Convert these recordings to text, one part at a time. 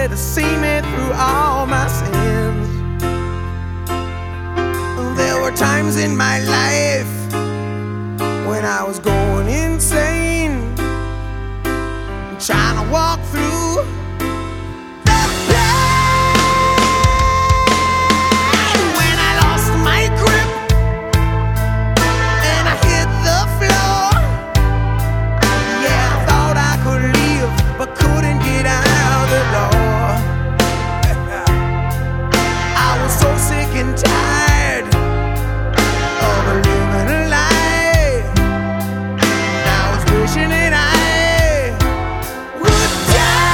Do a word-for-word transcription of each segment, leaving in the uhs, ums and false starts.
there to see me through all my sins. There were times in my life when I was going insane, trying to walk through the pain. When I lost my grip and I hit the floor, yeah, I thought I could leave but couldn't get out the door. I was so sick and tired of living a lie. I was wishing that I would die.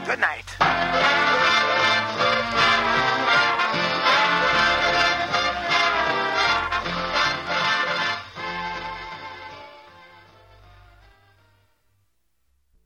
Good night.